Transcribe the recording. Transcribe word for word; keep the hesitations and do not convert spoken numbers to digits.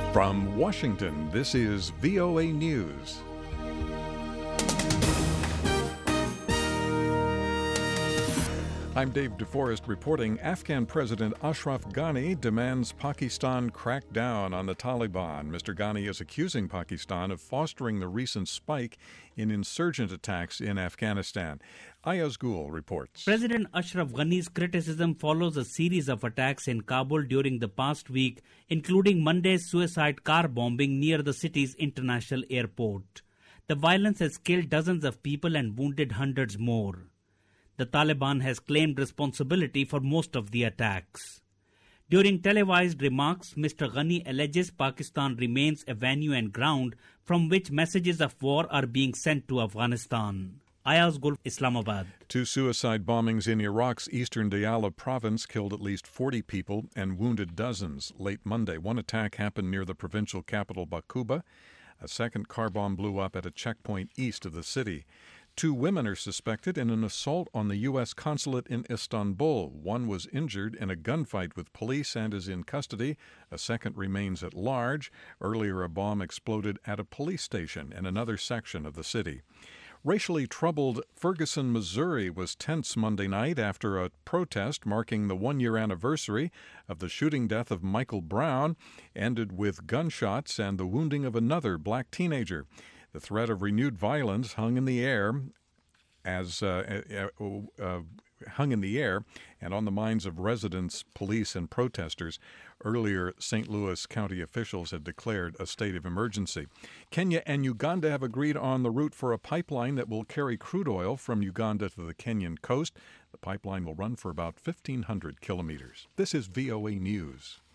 From Washington, this is V O A News. I'm Dave DeForest reporting. Afghan President Ashraf Ghani demands Pakistan crack down on the Taliban. Mister Ghani is accusing Pakistan of fostering the recent spike in insurgent attacks in Afghanistan. Ayaz Gul reports. President Ashraf Ghani's criticism follows a series of attacks in Kabul during the past week, including Monday's suicide car bombing near the city's international airport. The violence has killed dozens of people and wounded hundreds more. The Taliban has claimed responsibility for most of the attacks. During televised remarks, Mister Ghani alleges Pakistan remains a venue and ground from which messages of war are being sent to Afghanistan. Ayaz Gul, Islamabad. Two suicide bombings in Iraq's eastern Diyala province killed at least forty people and wounded dozens late Monday. One attack happened near the provincial capital Bakuba. A second car bomb blew up at a checkpoint east of the city. Two women are suspected in an assault on the U S consulate in Istanbul. One was injured in a gunfight with police and is in custody. A second remains at large. Earlier, a bomb exploded at a police station in another section of the city. Racially troubled Ferguson, Missouri was tense Monday night after a protest marking the one-year anniversary of the shooting death of Michael Brown ended with gunshots and the wounding of another black teenager. The threat of renewed violence hung in the air as uh, uh, uh, hung in the air and on the minds of residents, police, and protesters. Earlier, Saint Louis County officials had declared a state of emergency. Kenya and Uganda have agreed on the route for a pipeline that will carry crude oil from Uganda to the Kenyan coast. The pipeline will run for about fifteen hundred kilometers. This is V O A News.